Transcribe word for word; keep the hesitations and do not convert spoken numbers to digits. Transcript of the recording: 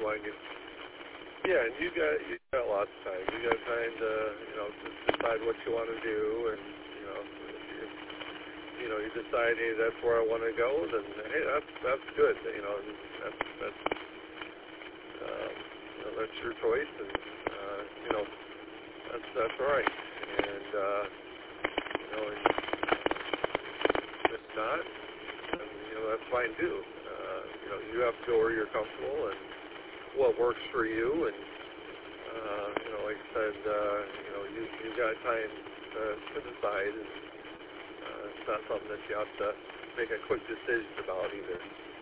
want to get. Yeah, and you got you got lots of time. You got time to you know to decide what you want to do, and you know if you, you know you decide, hey, that's where I want to go, then hey, that's that's good. You know, that's that's um, you know that's your choice, and uh, you know that's that's all right. And uh, you know, if it's not, then, you know that's fine too. Uh, you know, you have to go where you're comfortable and what works for you, and uh, you know, like I said, uh, you know, you you got time uh, to decide, and uh, it's not something that you have to make a quick decision about either.